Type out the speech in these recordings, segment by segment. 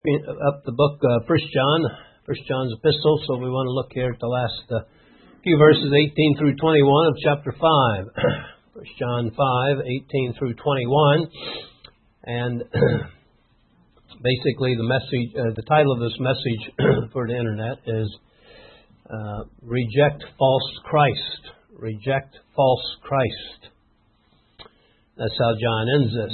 Up the book, First John's epistle. So we want to look here at the last few verses, 18 through 21 of chapter 5. First John 5, 18 through 21. And basically the message, the title of this message for the internet is Reject False Christ. Reject False Christ. That's how John ends this.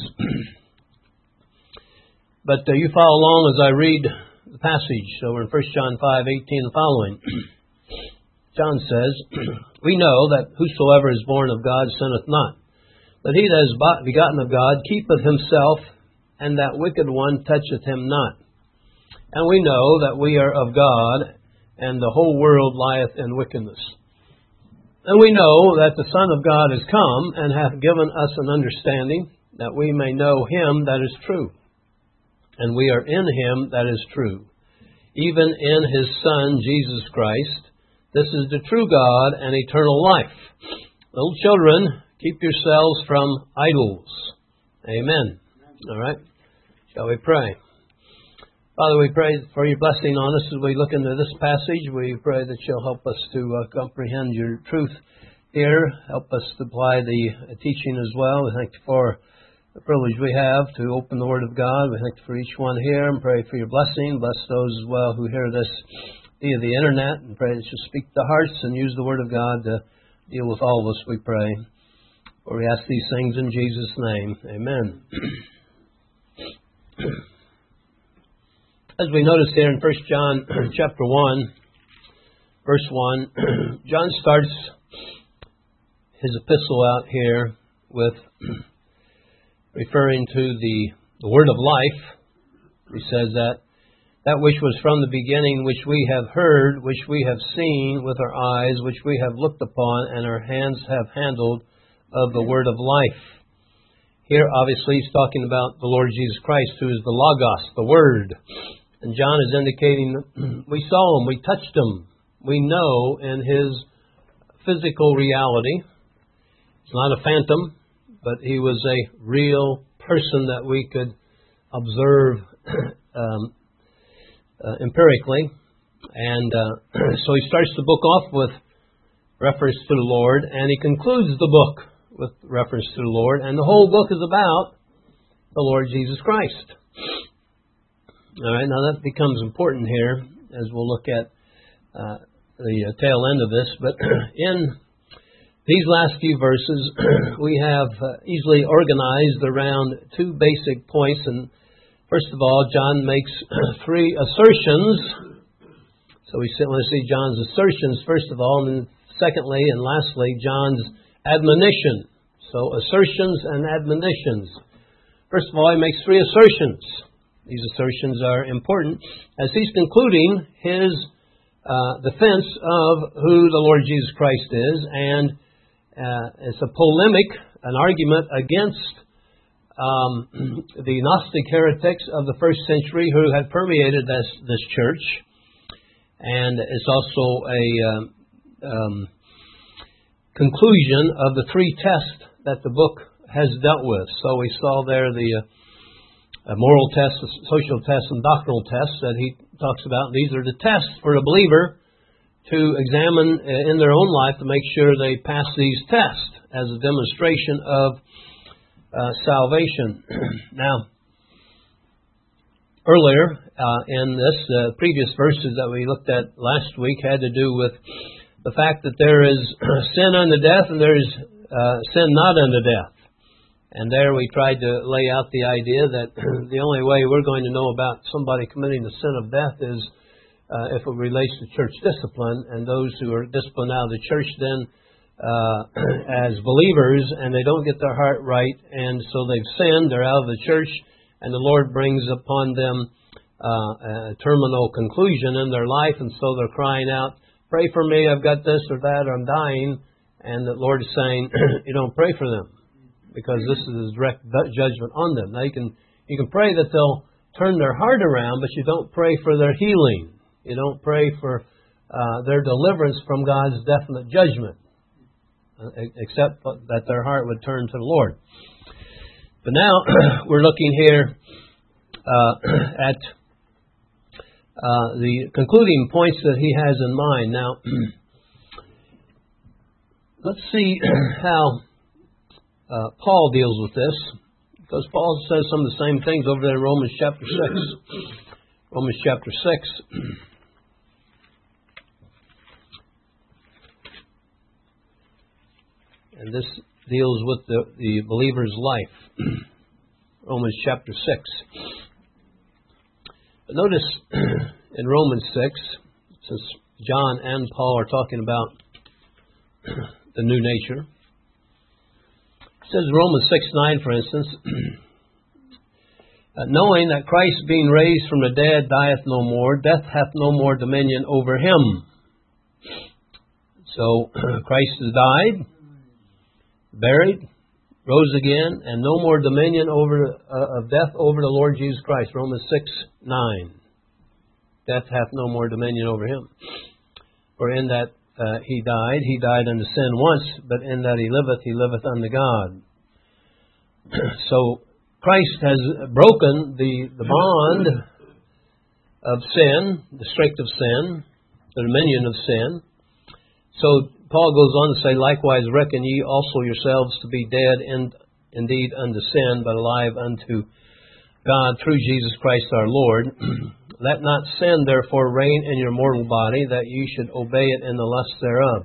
But you follow along as I read the passage. So we're in 1 John 5:18 and following. John says, "We know that whosoever is born of God sinneth not. But he that is begotten of God keepeth himself, and that wicked one toucheth him not. And we know that we are of God, and the whole world lieth in wickedness. And we know that the Son of God is come, and hath given us an understanding, that we may know him that is true. And we are in him that is true, even in his Son, Jesus Christ. This is the true God and eternal life. Little children, keep yourselves from idols." Amen. All right. Shall we pray? Father, we pray for your blessing on us as we look into this passage. We pray that you'll help us to comprehend your truth here. Help us to apply the teaching as well. We thank you for the privilege we have to open the Word of God. We thank you for each one here and pray for your blessing. Bless those as well who hear this via the internet, and pray that you speak to hearts and use the Word of God to deal with all of us, we pray. For we ask these things in Jesus' name. Amen. As we notice here in 1 John chapter 1, verse 1, John starts his epistle out here with referring to the word of life. He says that which was from the beginning, which we have heard, which we have seen with our eyes, which we have looked upon, and our hands have handled of the word of life. Here, obviously, he's talking about the Lord Jesus Christ, who is the Logos, the Word. And John is indicating that we saw him, we touched him, we know in his physical reality. It's not a phantom, but he was a real person that we could observe empirically. And so he starts the book off with reference to the Lord, and he concludes the book with reference to the Lord. And the whole book is about the Lord Jesus Christ. All right, now that becomes important here as we'll look at the tail end of this. But in these last few verses, we have easily organized around two basic points. And first of all, John makes three assertions. So we want to see John's assertions, first of all, and then secondly and lastly, John's admonition. So assertions and admonitions. First of all, he makes three assertions. These assertions are important as he's concluding his defense of who the Lord Jesus Christ is, and it's a polemic, an argument against the Gnostic heretics of the first century who had permeated this church. And it's also a conclusion of the three tests that the book has dealt with. So we saw there the moral tests, social tests, and doctrinal tests that he talks about. These are the tests for the believer to examine in their own life to make sure they pass these tests as a demonstration of salvation. Now, earlier in this, previous verses that we looked at last week had to do with the fact that there is sin unto death and there is sin not unto death. And there we tried to lay out the idea that the only way we're going to know about somebody committing the sin of death is if it relates to church discipline, and those who are disciplined out of the church then as believers, and they don't get their heart right, and so they've sinned, they're out of the church, and the Lord brings upon them a terminal conclusion in their life, and so they're crying out, "Pray for me, I've got this or that, or I'm dying," and the Lord is saying, you don't pray for them, because this is His direct judgment on them. Now you can pray that they'll turn their heart around, but you don't pray for their healing. You don't pray for their deliverance from God's definite judgment, except that their heart would turn to the Lord. But now we're looking here at the concluding points that he has in mind. Now, let's see how Paul deals with this, because Paul says some of the same things over there in Romans chapter 6. Romans chapter 6. And this deals with the believer's life. Romans chapter 6. But notice in Romans 6, since John and Paul are talking about the new nature, it says in Romans 6:9, for instance, knowing that Christ being raised from the dead dieth no more, death hath no more dominion over him. So Christ has died, buried, rose again, and no more dominion of death over the Lord Jesus Christ. Romans 6:9. Death hath no more dominion over him. For in that he died unto sin once, but in that he liveth unto God. So Christ has broken the bond of sin, the strength of sin, the dominion of sin. So Paul goes on to say, likewise reckon ye also yourselves to be dead indeed unto sin, but alive unto God through Jesus Christ our Lord. Let not sin therefore reign in your mortal body, that ye should obey it in the lust thereof.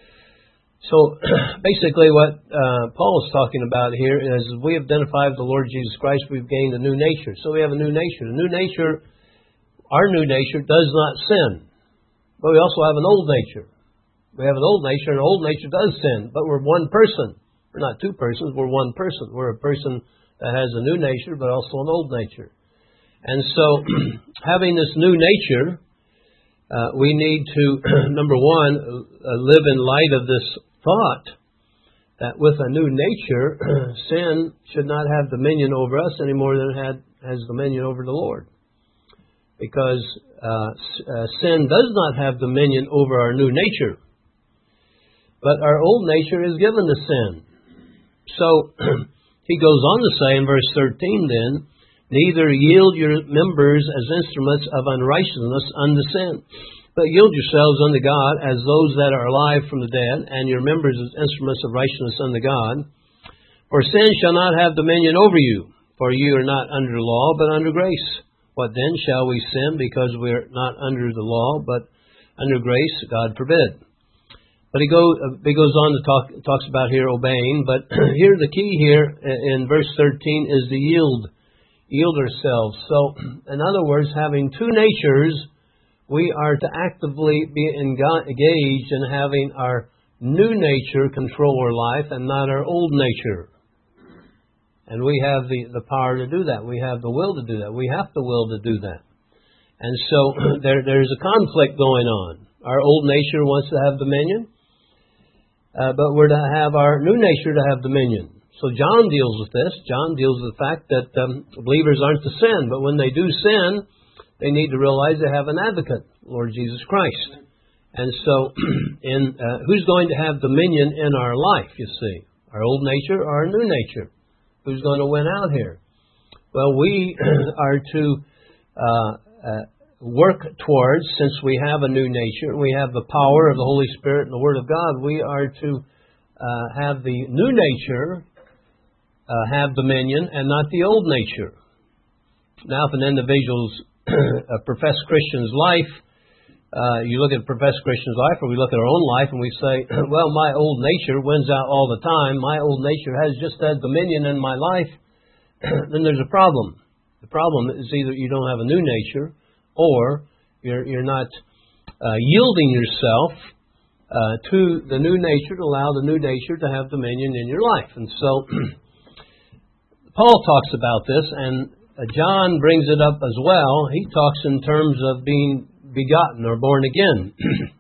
So basically what Paul is talking about here is we have identified the Lord Jesus Christ, we've gained a new nature. So we have a new nature. The new nature, our new nature, does not sin. But we also have an old nature. We have an old nature, and the old nature does sin, but we're one person. We're not two persons, we're one person. We're a person that has a new nature, but also an old nature. And so, having this new nature, we need to, number one, live in light of this thought that with a new nature, sin should not have dominion over us any more than it has dominion over the Lord. Because sin does not have dominion over our new nature. But our old nature is given to sin. So, he goes on to say in verse 13 then, neither yield your members as instruments of unrighteousness unto sin, but yield yourselves unto God as those that are alive from the dead, and your members as instruments of righteousness unto God. For sin shall not have dominion over you, for you are not under law, but under grace. What then shall we sin, because we are not under the law, but under grace? God forbid. But he goes on to talks about here obeying. But here the key here in verse 13 is the yield ourselves. So, in other words, having two natures, we are to actively be engaged in having our new nature control our life and not our old nature. And we have the power to do that. We have the will to do that. We have the will to do that. And so there's a conflict going on. Our old nature wants to have dominion. But we're to have our new nature to have dominion. So John deals with this. John deals with the fact that believers aren't to sin. But when they do sin, they need to realize they have an advocate, Lord Jesus Christ. And so who's going to have dominion in our life, you see? Our old nature or our new nature? Who's going to win out here? Well, we are to work towards, since we have a new nature, we have the power of the Holy Spirit and the Word of God, we are to have the new nature have dominion and not the old nature. Now, if an individual's professed Christian's life, you look at a professed Christian's life, or we look at our own life, and we say, well, my old nature wins out all the time, my old nature has just that dominion in my life, then there's a problem. The problem is either you don't have a new nature, or you're not yielding yourself to the new nature, to allow the new nature to have dominion in your life. And so Paul talks about this, and John brings it up as well. He talks in terms of being begotten or born again.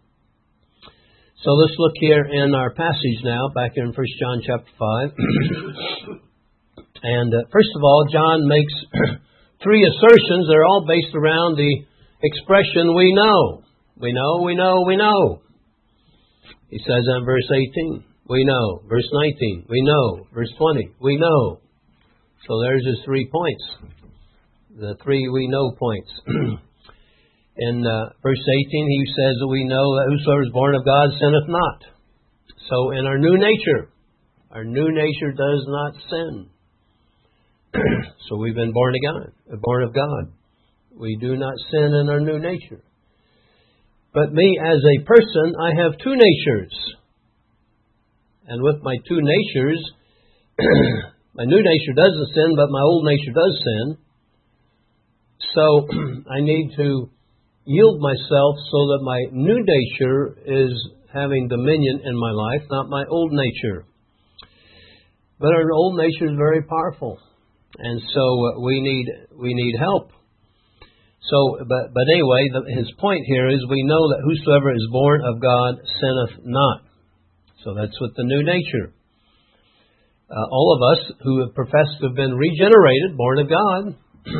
So let's look here in our passage now, back here in 1 John chapter 5. And first of all, John makes three assertions. They're all based around the expression we know. We know, we know, we know. He says in verse 18, we know. Verse 19, we know. Verse 20, we know. So there's his 3 points. The three we know points. In verse 18, he says that we know that whosoever is born of God sinneth not. So in our new nature does not sin. So we've been born of God. We do not sin in our new nature. But me as a person, I have two natures. And with my two natures, my new nature doesn't sin, but my old nature does sin. So I need to yield myself so that my new nature is having dominion in my life, not my old nature. But our old nature is very powerful, and so we need help. So, but anyway, his point here is we know that whosoever is born of God sinneth not. So that's with the new nature. All of us who have professed to have been regenerated, born of God,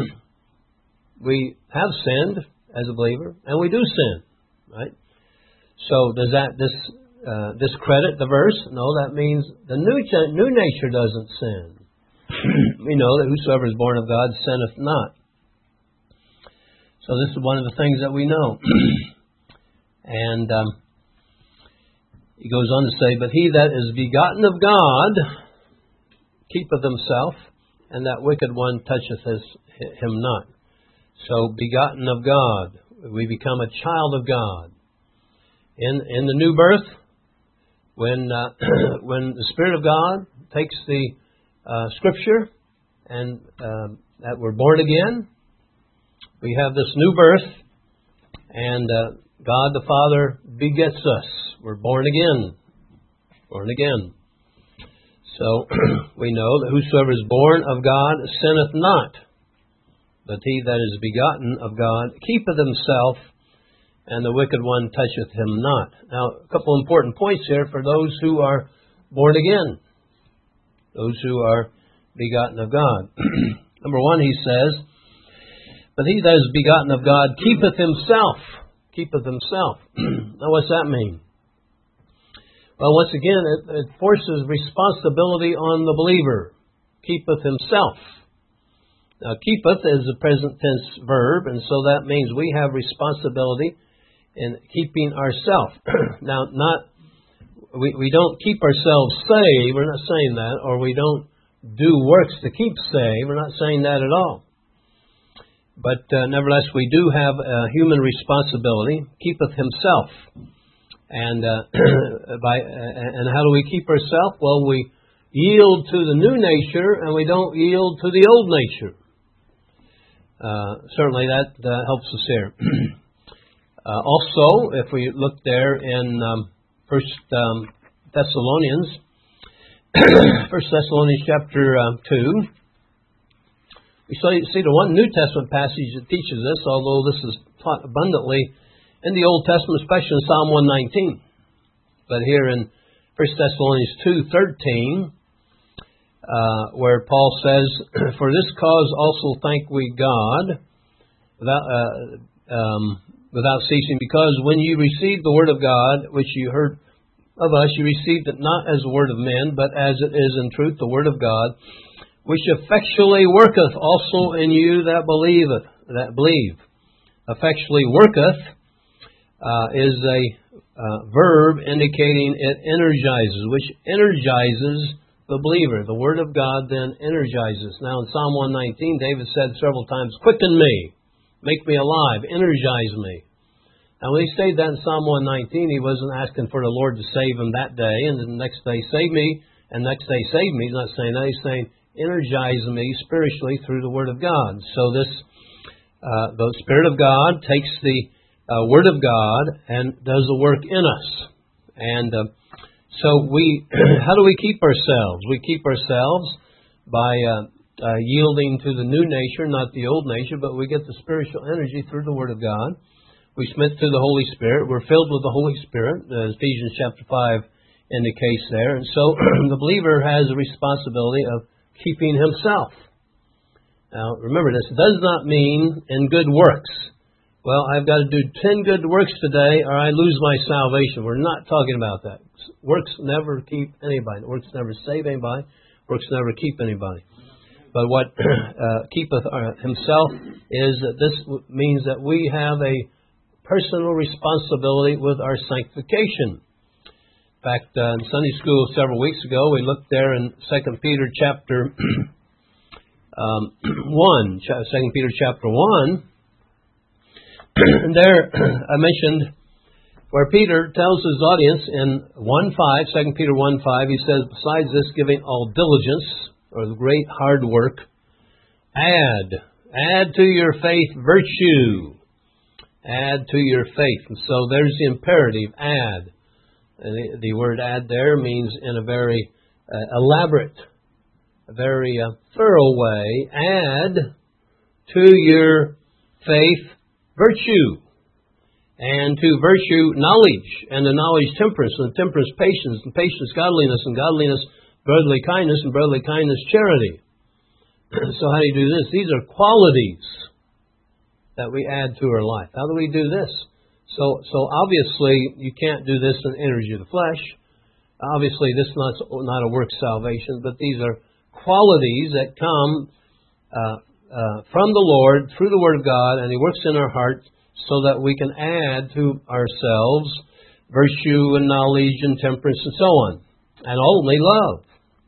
we have sinned as a believer, and we do sin, right? So does that discredit the verse? No, that means the new nature doesn't sin. We know that whosoever is born of God sinneth not. So this is one of the things that we know. And he goes on to say, but he that is begotten of God keepeth himself, and that wicked one toucheth him not. So begotten of God, we become a child of God. In the new birth, when the Spirit of God takes the Scripture and that we're born again, we have this new birth, and God the Father begets us. We're born again. Born again. So we know that whosoever is born of God sinneth not, but he that is begotten of God keepeth himself, and the wicked one toucheth him not. Now, a couple important points here for those who are born again, those who are begotten of God. Number one, he says, but he that is begotten of God keepeth himself. Keepeth himself. Now, what's that mean? Well, once again, it forces responsibility on the believer. Keepeth himself. Now, keepeth is a present tense verb, and so that means we have responsibility in keeping ourselves. Now, we don't keep ourselves saved. We're not saying that, or we don't do works to keep saved. We're not saying that at all. But nevertheless, we do have a human responsibility. Keepeth himself. And and how do we keep ourselves? Well, we yield to the new nature, and we don't yield to the old nature. Certainly that helps us here. Also, if we look there in 1 Thessalonians, 1 Thessalonians chapter 2, we see the one New Testament passage that teaches this, although this is taught abundantly in the Old Testament, especially in Psalm 119. But here in 1 Thessalonians 2:13, where Paul says, for this cause also thank we God without ceasing, because when you received the word of God, which you heard of us, you received it not as the word of men, but as it is in truth the word of God, which effectually worketh also in you that believe. Effectually worketh is a verb indicating it energizes, which energizes the believer. The Word of God then energizes. Now in Psalm 119, David said several times, quicken me, make me alive, energize me. Now when he said that in Psalm 119, he wasn't asking for the Lord to save him that day, and the next day save me, and next day save me. He's not saying that. He's saying energize me spiritually through the Word of God. So this, the Spirit of God takes the Word of God and does the work in us. And so how do we keep ourselves? We keep ourselves by yielding to the new nature, not the old nature, but we get the spiritual energy through the Word of God. We submit to the Holy Spirit. We're filled with the Holy Spirit, as Ephesians chapter 5 indicates there. And so the believer has a responsibility of keeping himself. Now, remember this, it does not mean in good works. Well, I've got to do 10 good works today or I lose my salvation. We're not talking about that. Works never keep anybody. Works never save anybody. Works never keep anybody. But what keepeth himself is that this means that we have a personal responsibility with our sanctification. In fact, in Sunday school several weeks ago, we looked there in 2 Peter chapter 1. 2 Peter chapter 1. And there I mentioned where Peter tells his audience in 1:5, 2 Peter 1:5, he says, besides this, giving all diligence, or the great hard work, add to your faith virtue. Add to your faith. And so there's the imperative, add. The word add there means in a very elaborate, a very thorough way, add to your faith virtue. And to virtue knowledge, and the knowledge temperance, and the temperance patience, and patience godliness, and godliness brotherly kindness, and brotherly kindness charity. So how do you do this? These are qualities that we add to our life. How do we do this? So obviously you can't do this in the energy of the flesh. Obviously this is not a work salvation, but these are qualities that come from the Lord through the Word of God, and He works in our hearts so that we can add to ourselves virtue and knowledge and temperance and so on, and ultimately love.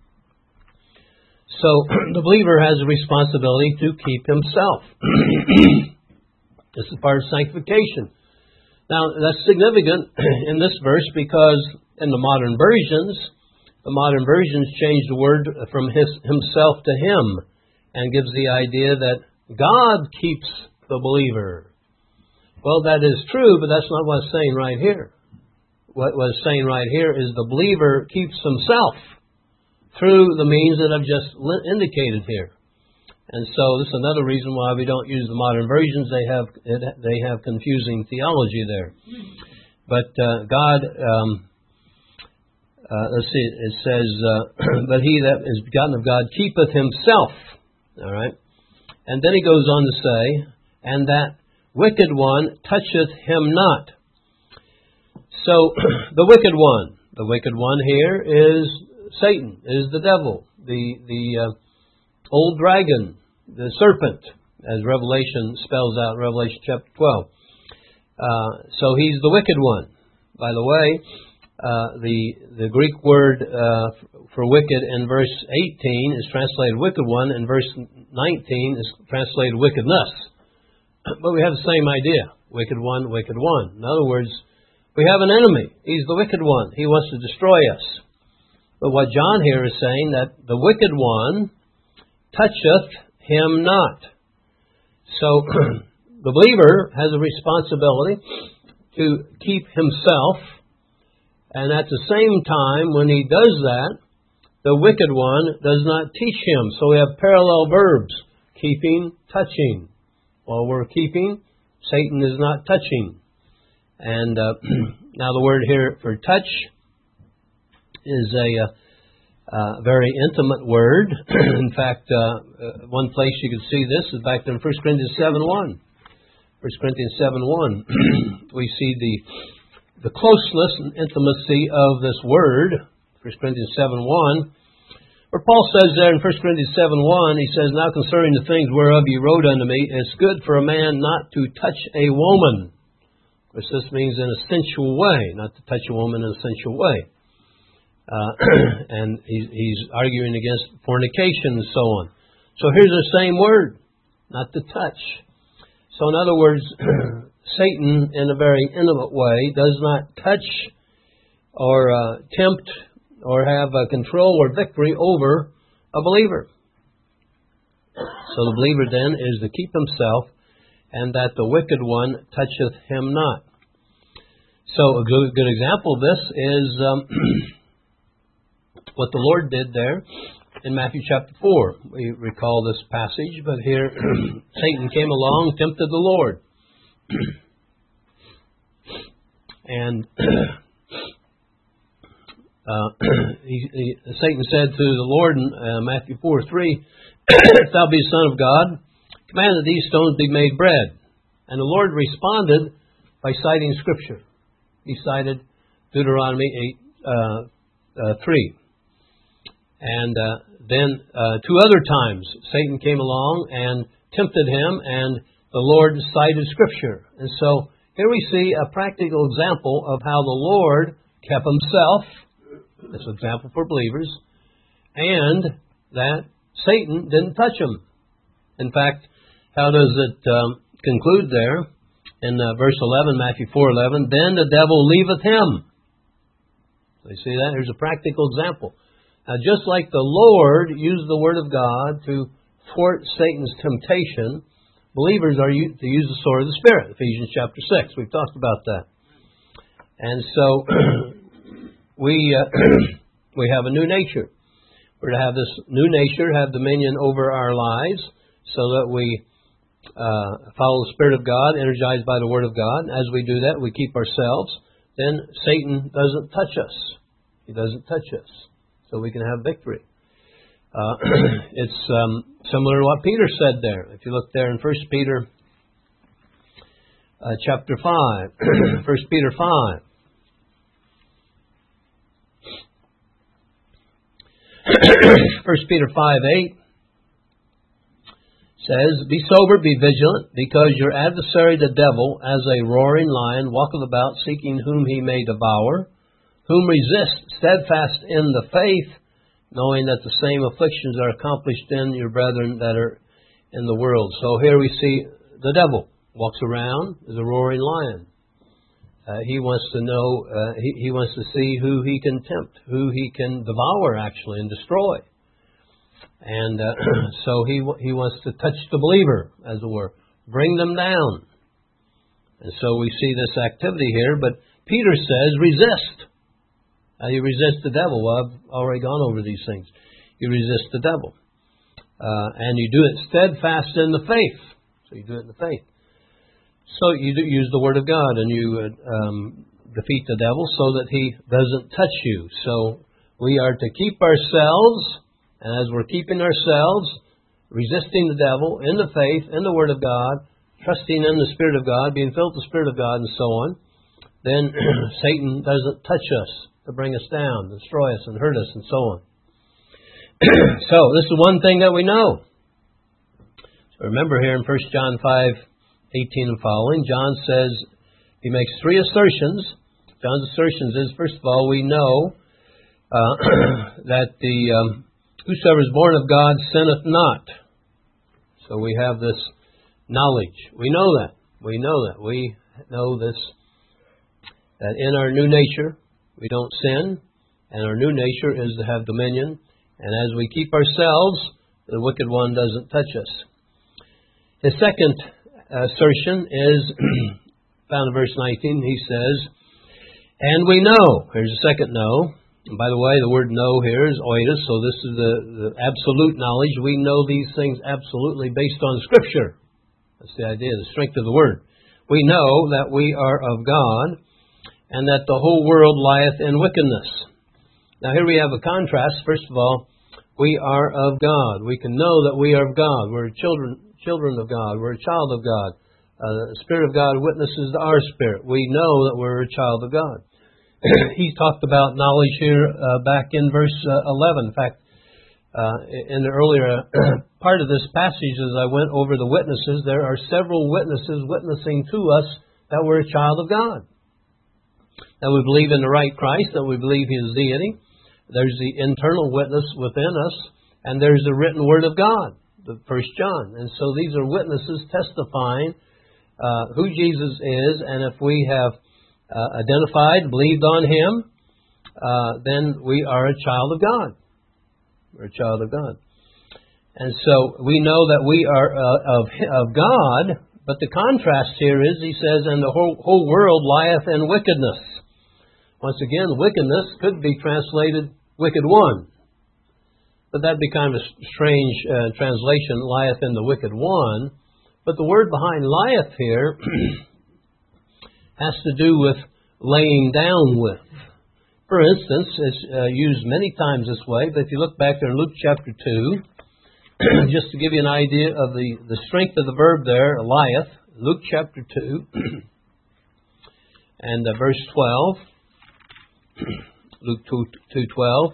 So the believer has a responsibility to keep himself. This is part of sanctification. Now, that's significant in this verse because in the modern versions change the word from himself to him and gives the idea that God keeps the believer. Well, that is true, but that's not what it's saying right here. What it's saying right here is the believer keeps himself through the means that I've just indicated here. And so this is another reason why we don't use the modern versions. They have confusing theology there. But God, let's see, it says, but he that is begotten of God keepeth himself. All right? And then he goes on to say, and that wicked one toucheth him not. So the wicked one here is Satan, is the devil, the old dragon, the serpent, as Revelation spells out, Revelation chapter 12. So he's the wicked one. By the way, the Greek word for wicked in verse 18 is translated wicked one, and verse 19 is translated wickedness. But we have the same idea, wicked one, wicked one. In other words, we have an enemy. He's the wicked one. He wants to destroy us. But what John here is saying, that the wicked one toucheth him not. So the believer has a responsibility to keep himself, and at the same time, when he does that, the wicked one does not teach him. So we have parallel verbs, keeping, touching. While we're keeping, Satan is not touching. And now the word here for touch is a very intimate word. In fact, one place you can see this is back in 1 Corinthians 7:1. 1 Corinthians 7:1. We see the closeness and intimacy of this word. 1 Corinthians 7:1. Where Paul says there in 1 Corinthians 7:1, he says, now concerning the things whereof ye wrote unto me, it's good for a man not to touch a woman. Of course, this means in a sensual way, not to touch a woman in a sensual way. And he's arguing against fornication and so on. So here's the same word, not to touch. So in other words, Satan, in a very intimate way, does not touch or tempt or have control or victory over a believer. So the believer then is to keep himself, and that the wicked one toucheth him not. So a good example of this is what the Lord did there in Matthew chapter 4. We recall this passage, but here Satan came along, tempted the Lord. And Satan said to the Lord in Matthew 4:3, if thou be the Son of God, command that these stones be made bread. And the Lord responded by citing Scripture. He cited Deuteronomy 8:3. And then two other times, Satan came along and tempted him, and the Lord cited Scripture. And so here we see a practical example of how the Lord kept himself, this example for believers, and that Satan didn't touch him. In fact, how does it conclude there? In verse 11, Matthew 4:11, then the devil leaveth him. So you see that? Here's a practical example. Now, just like the Lord used the Word of God to thwart Satan's temptation, believers are to use the sword of the Spirit, Ephesians chapter 6. We've talked about that. And so we have a new nature. We're to have this new nature have dominion over our lives so that we follow the Spirit of God, energized by the Word of God. As we do that, we keep ourselves. Then Satan doesn't touch us. He doesn't touch us. So we can have victory. It's similar to what Peter said there. If you look there in 1 Peter chapter 5. 1 Peter 5. 1 Peter 5:8 says, be sober, be vigilant, because your adversary the devil, as a roaring lion, walketh about seeking whom he may devour, whom resist steadfast in the faith, knowing that the same afflictions are accomplished in your brethren that are in the world. So here we see the devil walks around as a roaring lion. He wants to know, he wants to see who he can tempt, who he can devour actually and destroy. And so he wants to touch the believer, as it were, bring them down. And so we see this activity here, but Peter says resist. You resist the devil. Well, I've already gone over these things. You resist the devil. And you do it steadfast in the faith. So you do it in the faith. So you use the Word of God and you defeat the devil so that he doesn't touch you. So we are to keep ourselves, and as we're keeping ourselves, resisting the devil in the faith, in the Word of God, trusting in the Spirit of God, being filled with the Spirit of God, and so on, then Satan doesn't touch us to bring us down, destroy us, and hurt us, and so on. So this is one thing that we know. So remember here in 1 John 5:18 and following, John says, he makes three assertions. John's assertions is, first of all, we know that whosoever is born of God sinneth not. So we have this knowledge. We know that. We know that. We know this, that in our new nature, we don't sin, and our new nature is to have dominion. And as we keep ourselves, the wicked one doesn't touch us. His second assertion is found in verse 19. He says, and we know. Here's the second know. And by the way, the word know here is oidos, so this is the absolute knowledge. We know these things absolutely based on Scripture. That's the idea, the strength of the Word. We know that we are of God, and that the whole world lieth in wickedness. Now here we have a contrast. First of all, we are of God. We can know that we are of God. We're children of God. We're a child of God. The Spirit of God witnesses to our spirit. We know that we're a child of God. He talked about knowledge here back in verse 11. In fact, in the earlier part of this passage, as I went over the witnesses, there are several witnesses witnessing to us that we're a child of God. That we believe in the right Christ, that we believe His deity. There's the internal witness within us, and there's the written Word of God, the 1 John. And so these are witnesses testifying who Jesus is, and if we have identified, believed on Him, then we are a child of God. We're a child of God. And so we know that we are of God, but the contrast here is, he says, and the whole world lieth in wickedness. Once again, wickedness could be translated wicked one. But that'd be kind of a strange translation, lieth in the wicked one. But the word behind lieth here has to do with laying down with. For instance, it's used many times this way, but if you look back there in Luke chapter 2, just to give you an idea of the strength of the verb there, lieth, Luke chapter 2, and verse 12, Luke 2:12,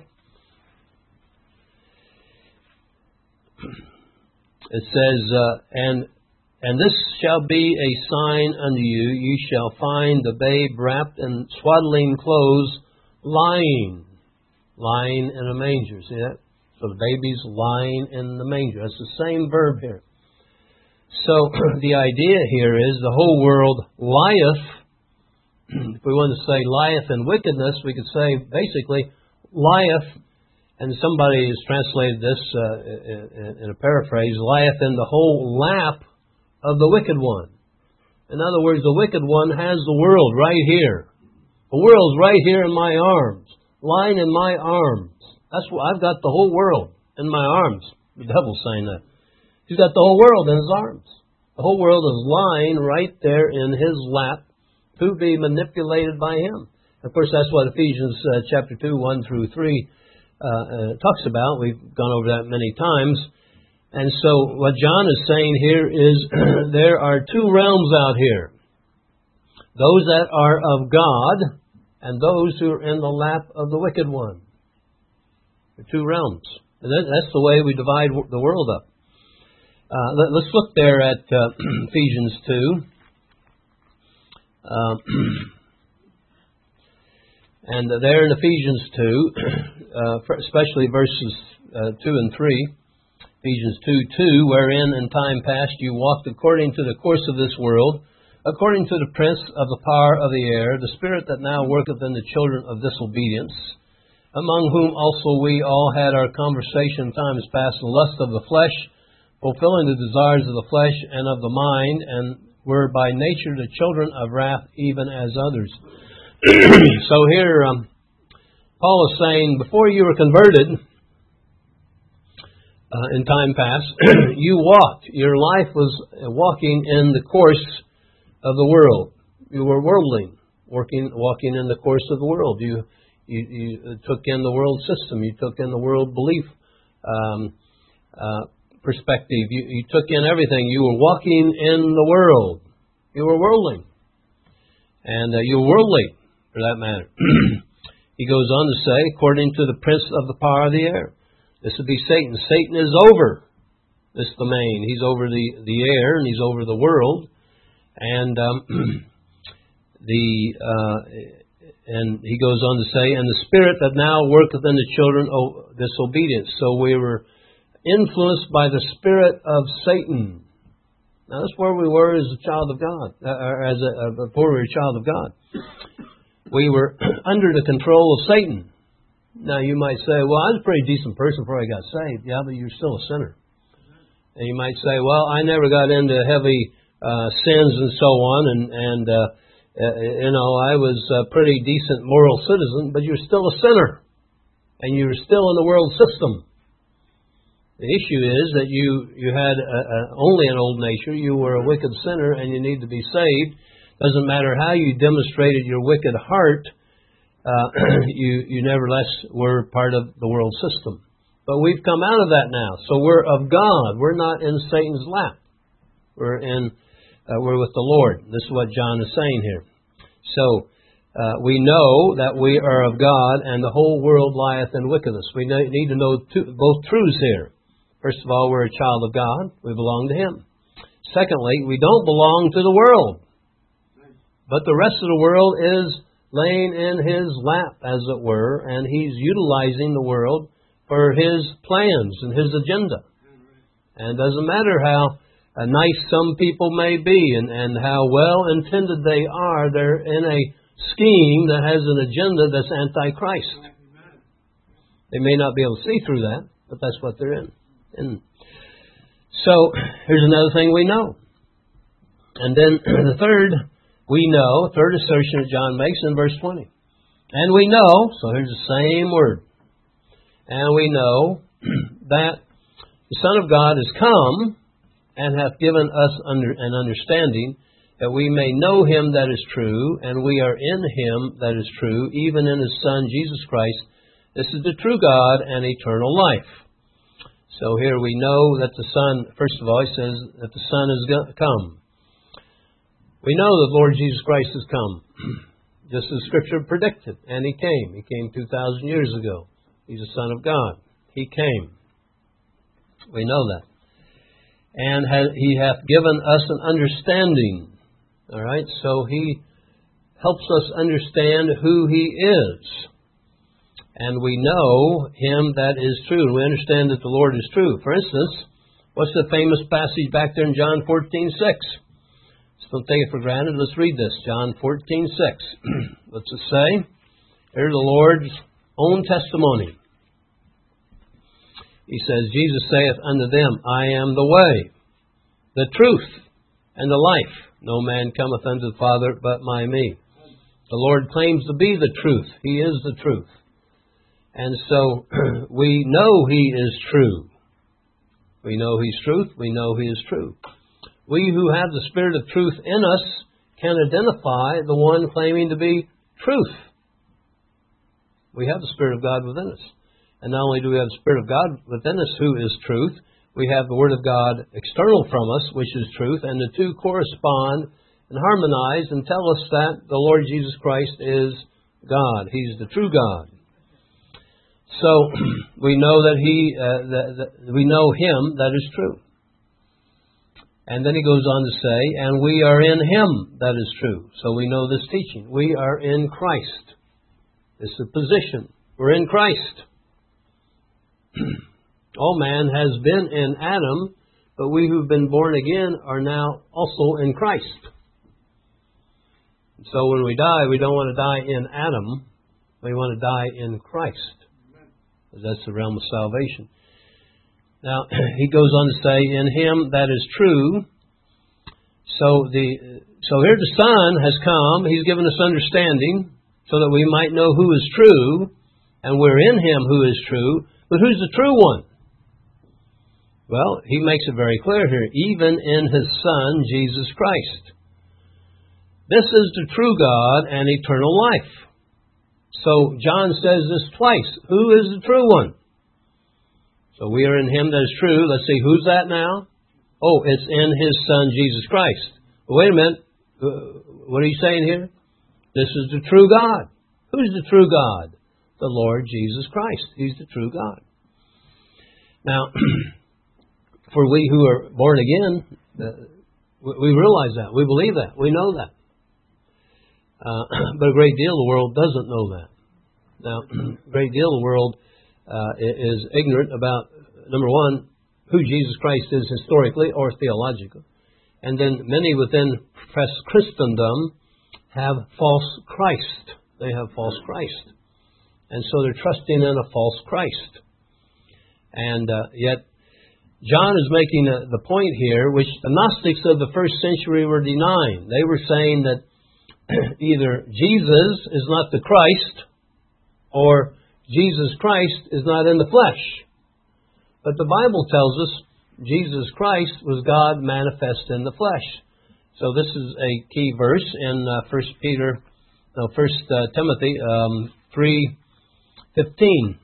it says, and And this shall be a sign unto you. You shall find the babe wrapped in swaddling clothes, lying in a manger. See that? So the baby's lying in the manger. That's the same verb here. So the idea here is the whole world lieth. If we want to say lieth in wickedness, we could say basically lieth, and somebody has translated this in a paraphrase, lieth in the whole lap of the wicked one. In other words, the wicked one has the world right here. The world's right here in my arms, lying in my arms. That's what I've got, the whole world in my arms. The devil's saying that. He's got the whole world in his arms. The whole world is lying right there in his lap to be manipulated by him. Of course, that's what Ephesians chapter 2, 1 through 3 talks about. We've gone over that many times. And so what John is saying here is there are two realms out here. Those that are of God and those who are in the lap of the wicked one. The two realms. And that's the way we divide the world up. Let's look there at Ephesians 2. And there in Ephesians 2, especially verses 2 and 3, Ephesians 2:2, wherein in time past you walked according to the course of this world, according to the prince of the power of the air, the spirit that now worketh in the children of disobedience, among whom also we all had our conversation in times past, the lust of the flesh, fulfilling the desires of the flesh and of the mind, and were by nature the children of wrath, even as others. So here, Paul is saying, before you were converted, in time past, you walked. Your life was walking in the course of the world. You were worldling, walking in the course of the world. You took in the world system. You took in the world belief perspective. You took in everything. You were walking in the world. You were worldling. And you were worldly, for that matter. He goes on to say, according to the prince of the power of the air. This would be Satan. Satan is over this domain. He's over the air, and he's over the world. And and he goes on to say, and the spirit that now worketh in the children of disobedience. So we were influenced by the spirit of Satan. Now that's where we were as a child of God, before we were a child of God. We were under the control of Satan. Now you might say, well, I was a pretty decent person before I got saved. Yeah, but you're still a sinner. And you might say, well, I never got into heavy sins and so on, and I was a pretty decent moral citizen, but you're still a sinner. And you're still in the world system. The issue is that you had only an old nature. You were a wicked sinner, and you need to be saved. Doesn't matter how you demonstrated your wicked heart, you nevertheless were part of the world system. But we've come out of that now. So we're of God. We're not in Satan's lap. We're with the Lord. This is what John is saying here. So we know that we are of God, and the whole world lieth in wickedness. We need to know both truths here. First of all, we're a child of God. We belong to Him. Secondly, we don't belong to the world. But the rest of the world is laying in His lap, as it were, and He's utilizing the world for His plans and His agenda. And it doesn't matter how nice some people may be and how well-intended they are, they're in a scheme that has an agenda that's anti-Christ. They may not be able to see through that, but that's what they're in. And so, here's another thing we know. And then the third assertion that John makes in verse 20. And we know, so here's the same word. And we know that the Son of God is come and hath given us an understanding that we may know Him that is true, and we are in Him that is true, even in His Son, Jesus Christ. This is the true God and eternal life. So here we know that the Son, first of all, He says that the Son is come. We know that Lord Jesus Christ has come, just as Scripture predicted, and He came. He came 2,000 years ago. He's the Son of God. He came. We know that. and He hath given us an understanding. All right, so He helps us understand who He is. And we know Him that is true. And we understand that the Lord is true. For instance, what's the famous passage back there in John 14:6? Just don't take it for granted. Let's read this. John 14:6. What's it say? Here's the Lord's own testimony. He says, Jesus saith unto them, I am the way, the truth, and the life. No man cometh unto the Father but by me. The Lord claims to be the truth. He is the truth. And so we know He is true. We know He's truth. We know He is true. We who have the Spirit of truth in us can identify the one claiming to be truth. We have the Spirit of God within us. And not only do we have the Spirit of God within us who is truth, we have the Word of God external from us, which is truth, and the two correspond and harmonize and tell us that the Lord Jesus Christ is God. He's the true God. So we know that we know Him that is true. And then he goes on to say, and we are in Him that is true. So we know this teaching. We are in Christ. This is the position. We're in Christ. All man has been in Adam, but we who've been born again are now also in Christ. So when we die, we don't want to die in Adam. We want to die in Christ. That's the realm of salvation. Now, he goes on to say, in Him that is true. So here the Son has come. He's given us understanding so that we might know who is true. And we're in Him who is true. But who's the true one? Well, he makes it very clear here. Even in His Son, Jesus Christ. This is the true God and eternal life. So John says this twice. Who is the true one? So we are in Him that is true. Let's see, who's that now? Oh, it's in His Son, Jesus Christ. Well, wait a minute. What are you saying here? This is the true God. Who's the true God? The Lord Jesus Christ. He's the true God. Now, for we who are born again, we realize that. We believe that. We know that. But a great deal of the world doesn't know that. Now, a great deal of the world is ignorant about, number one, who Jesus Christ is historically or theologically. And then many within professed Christendom have false Christ. They have false Christ. And so they're trusting in a false Christ. And yet, John is making the point here, which the Gnostics of the first century were denying. They were saying that either Jesus is not the Christ, or Jesus Christ is not in the flesh. But the Bible tells us Jesus Christ was God manifest in the flesh. So this is a key verse in 1 Timothy 3:16.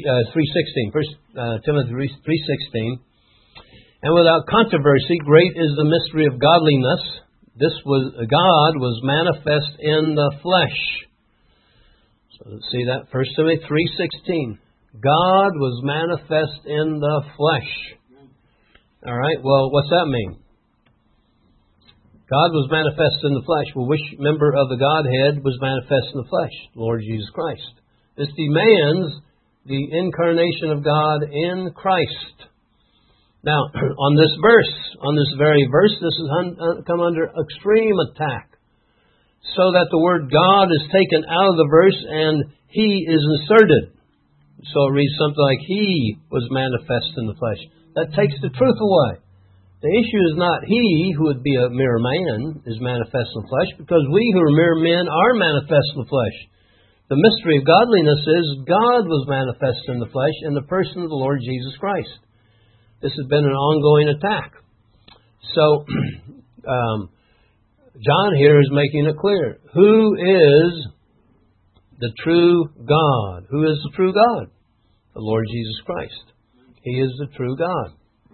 1 Timothy 3:16. And without controversy, great is the mystery of godliness. God was manifest in the flesh. So let's see that. 1 Timothy 3:16. God was manifest in the flesh. All right, well, what's that mean? God was manifest in the flesh. Well, which member of the Godhead was manifest in the flesh? Lord Jesus Christ. This demands the incarnation of God in Christ. Now, on this very verse, this has come under extreme attack. So that the word God is taken out of the verse and He is inserted. So it reads something like, He was manifest in the flesh. That takes the truth away. The issue is not He, who would be a mere man, is manifest in the flesh, because we who are mere men are manifest in the flesh. The mystery of godliness is God was manifest in the flesh in the person of the Lord Jesus Christ. This has been an ongoing attack. So, John here is making it clear. Who is the true God? Who is the true God? The Lord Jesus Christ. He is the true God.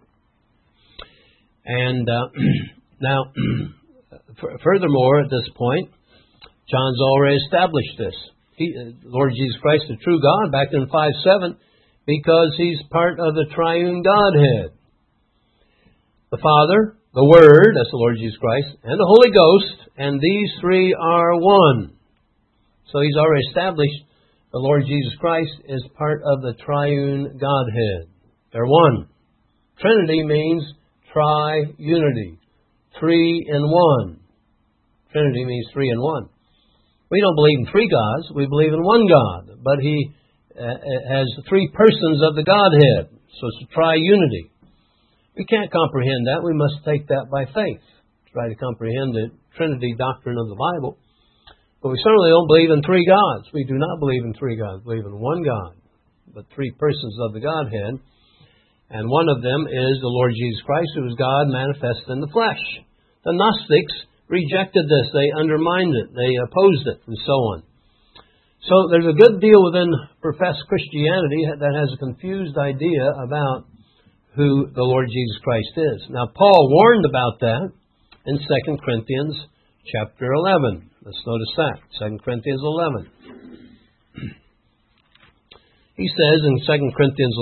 And now, furthermore, at this point, John's already established this. Lord Jesus Christ, the true God, back in 5:7, because He's part of the triune Godhead. the Father, the Word, that's the Lord Jesus Christ, and the Holy Ghost, and these three are one. So He's already established the Lord Jesus Christ is part of the triune Godhead. They're one. Trinity means tri-unity. 3 in 1. Trinity means 3 in 1. We don't believe in three gods. We believe in one God. But He has three persons of the Godhead. So it's a tri-unity. We can't comprehend that. We must take that by faith. Try to comprehend the Trinity doctrine of the Bible. But we certainly don't believe in three gods. We do not believe in three gods. We believe in one God, but three persons of the Godhead. And one of them is the Lord Jesus Christ, who is God manifest in the flesh. The Gnostics rejected this. They undermined it. They opposed it, and so on. So there's a good deal within professed Christianity that has a confused idea about who the Lord Jesus Christ is. Now, Paul warned about that in 2 Corinthians chapter 11. Let's notice that. 2 Corinthians 11. He says in 2 Corinthians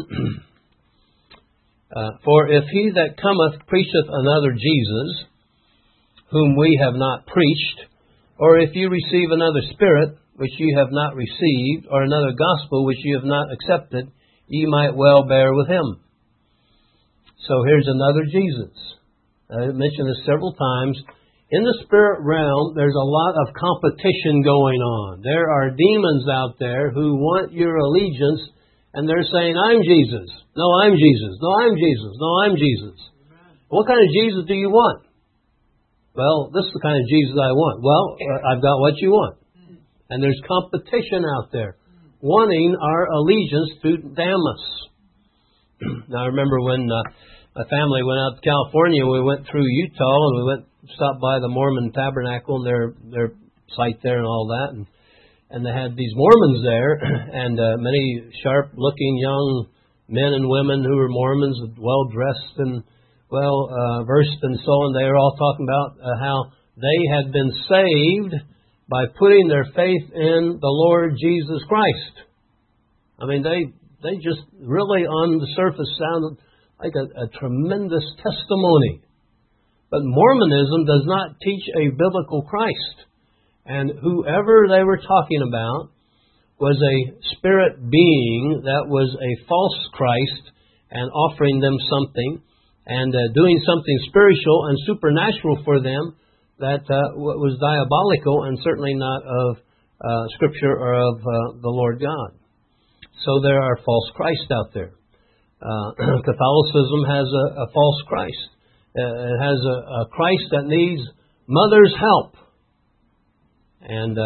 11, For if he that cometh preacheth another Jesus, whom we have not preached, or if you receive another spirit, which ye have not received, or another gospel which ye have not accepted, ye might well bear with him. So here's another Jesus. I mentioned this several times. In the spirit realm, there's a lot of competition going on. There are demons out there who want your allegiance, and they're saying, I'm Jesus. No, I'm Jesus. No, I'm Jesus. No, I'm Jesus. What kind of Jesus do you want? Well, this is the kind of Jesus I want. Well, I've got what you want. And there's competition out there wanting our allegiance to damn us. Now, I remember when my family went out to California, we went through Utah, and we stopped by the Mormon Tabernacle and their site there and all that. And they had these Mormons there, and many sharp-looking young men and women who were Mormons, well-dressed and well-versed and so on. They were all talking about how they had been saved by putting their faith in the Lord Jesus Christ. I mean, they just really on the surface sounded like a tremendous testimony. But Mormonism does not teach a biblical Christ. And whoever they were talking about was a spirit being that was a false Christ and offering them something and doing something spiritual and supernatural for them that was diabolical and certainly not of Scripture or of the Lord God. So there are false Christs out there. Catholicism has a false Christ. It has a Christ that needs mother's help. And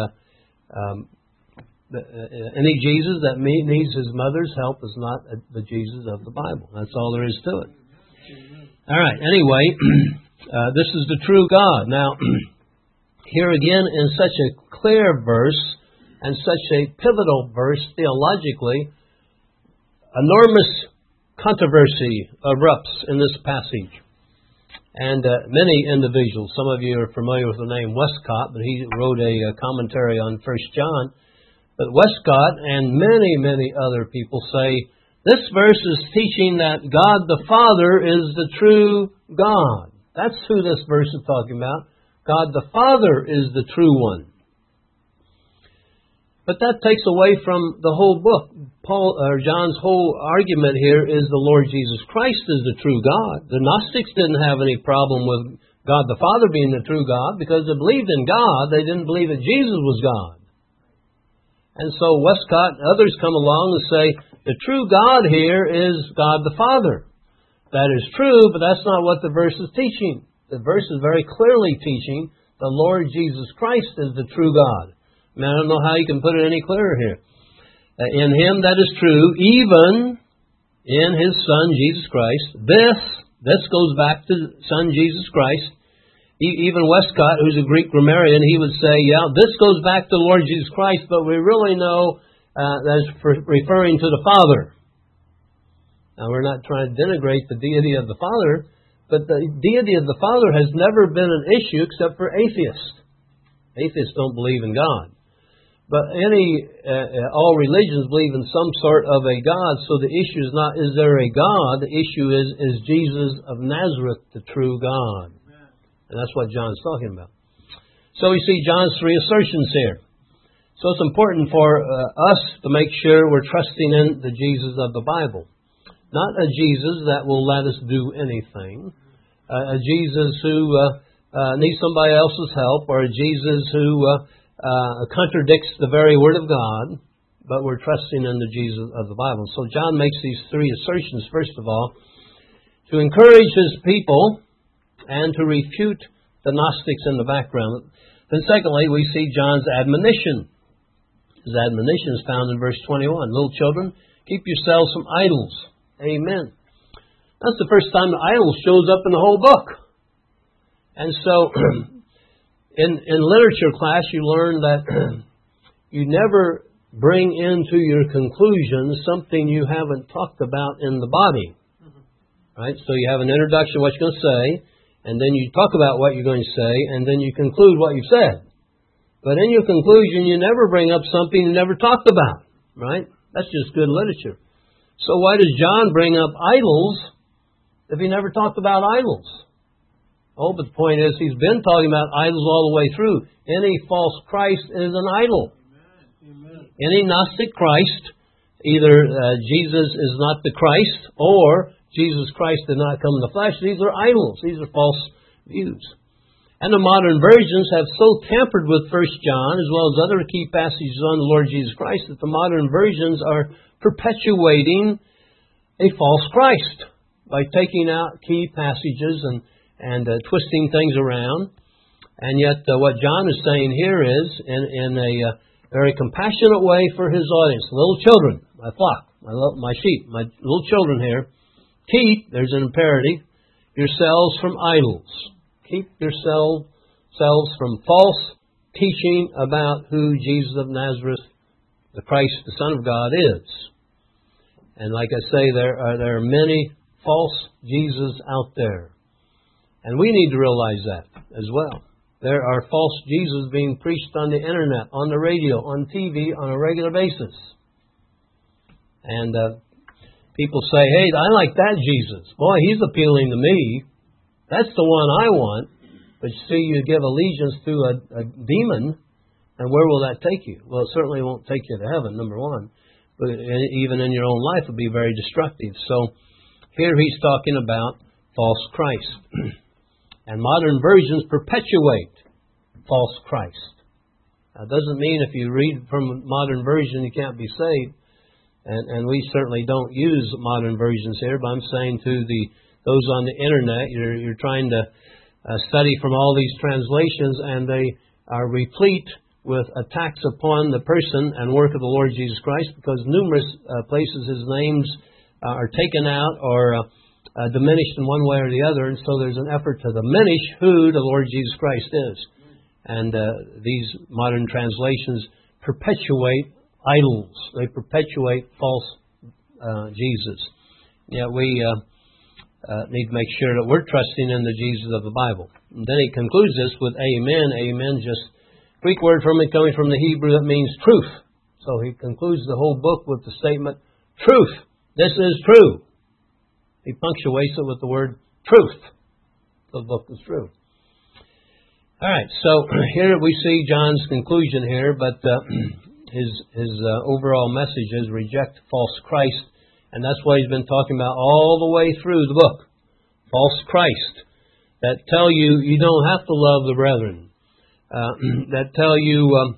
any Jesus that needs his mother's help is not the Jesus of the Bible. That's all there is to it. All right, anyway, this is the true God. Now, here again in such a clear verse and such a pivotal verse theologically, enormous controversy erupts in this passage. And many individuals, some of you are familiar with the name Westcott, but he wrote a commentary on 1 John. But Westcott and many, many other people say, this verse is teaching that God the Father is the true God. That's who this verse is talking about. God the Father is the true one. But that takes away from the whole book. John's whole argument here is the Lord Jesus Christ is the true God. The Gnostics didn't have any problem with God the Father being the true God because they believed in God. They didn't believe that Jesus was God. And so Westcott and others come along and say, the true God here is God the Father. That is true, but that's not what the verse is teaching. The verse is very clearly teaching the Lord Jesus Christ is the true God. I don't know how you can put it any clearer here. In Him that is true, even in His Son, Jesus Christ. This goes back to the Son, Jesus Christ. Even Westcott, who's a Greek grammarian, he would say, yeah, this goes back to the Lord Jesus Christ, but we really know that's referring to the Father. Now, we're not trying to denigrate the deity of the Father, but the deity of the Father has never been an issue except for atheists. Atheists don't believe in God. But all religions believe in some sort of a God, so the issue is not, is there a God? The issue is Jesus of Nazareth the true God? And that's what John's talking about. So we see John's three assertions here. So it's important for us to make sure we're trusting in the Jesus of the Bible. Not a Jesus that will let us do anything. A Jesus who needs somebody else's help, or a Jesus who contradicts the very Word of God, but we're trusting in the Jesus of the Bible. So John makes these three assertions, first of all, to encourage his people and to refute the Gnostics in the background. Then secondly, we see John's admonition. His admonition is found in verse 21. Little children, keep yourselves from idols. Amen. That's the first time the idol shows up in the whole book. And so, in literature class, you learn that you never bring into your conclusion something you haven't talked about in the body. Right? So you have an introduction of what you're going to say, and then you talk about what you're going to say, and then you conclude what you've said. But in your conclusion, you never bring up something you never talked about. Right? That's just good literature. So why does John bring up idols if he never talked about idols? Oh, but the point is, he's been talking about idols all the way through. Any false Christ is an idol. Amen. Any Gnostic Christ, either Jesus is not the Christ, or Jesus Christ did not come in the flesh. These are idols. These are false views. And the modern versions have so tampered with 1 John, as well as other key passages on the Lord Jesus Christ, that the modern versions are perpetuating a false Christ by taking out key passages and twisting things around. And yet what John is saying here is, in a very compassionate way for his audience, little children, my flock, my sheep, my little children here, keep, there's an imperative, yourselves from idols. Keep yourselves from false teaching about who Jesus of Nazareth, the Christ, the Son of God, is. And like I say, there are many false Jesus out there. And we need to realize that as well. There are false Jesus being preached on the internet, on the radio, on TV, on a regular basis. And people say, hey, I like that Jesus. Boy, he's appealing to me. That's the one I want. But you see, you give allegiance to a demon, and where will that take you? Well, it certainly won't take you to heaven, number one. But even in your own life, it will be very destructive. So here he's talking about false Christ. And modern versions perpetuate false Christ. That doesn't mean if you read from a modern version you can't be saved. And we certainly don't use modern versions here, but I'm saying to those on the internet, you're trying to study from all these translations, and they are replete with attacks upon the person and work of the Lord Jesus Christ, because numerous places his names are taken out or diminished in one way or the other, and so there's an effort to diminish who the Lord Jesus Christ is. And these modern translations perpetuate idols. They perpetuate false Jesus. Yet we need to make sure that we're trusting in the Jesus of the Bible. And then he concludes this with amen. Amen, just Greek word from it coming from the Hebrew that means truth. So he concludes the whole book with the statement, truth. This is true. He punctuates it with the word truth. The book is true. All right, so here we see John's conclusion here, but his overall message is reject false Christ, and that's what he's been talking about all the way through the book. False Christ that tell you you don't have to love the brethren, that tell you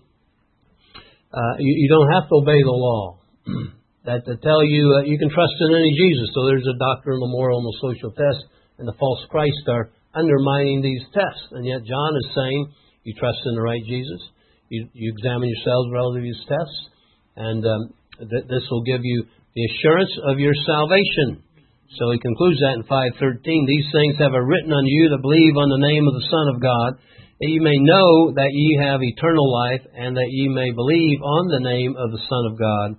you don't have to obey the law. That tell you you can trust in any Jesus. So there's a doctrinal, moral, and a social test, and the false Christ are undermining these tests. And yet John is saying you trust in the right Jesus. You examine yourselves relative to these tests, and this will give you the assurance of your salvation. So he concludes that in 5:13. These things have I written unto you that believe on the name of the Son of God, that ye may know that ye have eternal life, and that ye may believe on the name of the Son of God.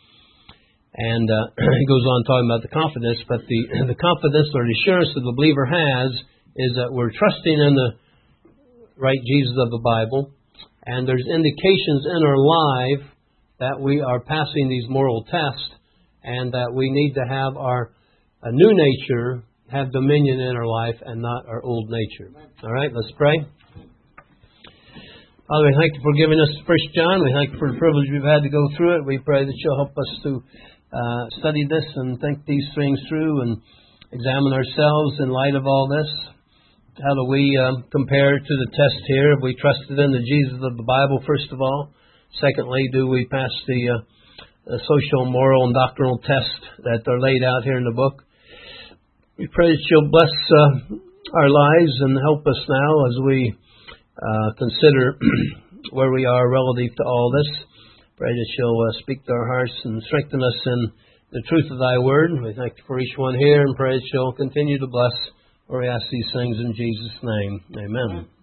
And he goes on talking about the confidence, but the confidence or the assurance that the believer has is that we're trusting in the right Jesus of the Bible. and there's indications in our life that we are passing these moral tests, and that we need to have our new nature have dominion in our life and not our old nature. All right, let's pray. Father, we thank you for giving us 1 John. We thank you for the privilege we've had to go through it. We pray that you'll help us to study this and think these things through and examine ourselves in light of all this. How do we compare to the test here? Have we trusted in the Jesus of the Bible, first of all? Secondly, do we pass the social, moral, and doctrinal tests that are laid out here in the book? We pray that you'll bless our lives and help us now as we consider where we are relative to all this. Pray that you'll speak to our hearts and strengthen us in the truth of thy word. We thank you for each one here and pray that you'll continue to bless. For we ask these things in Jesus' name. Amen.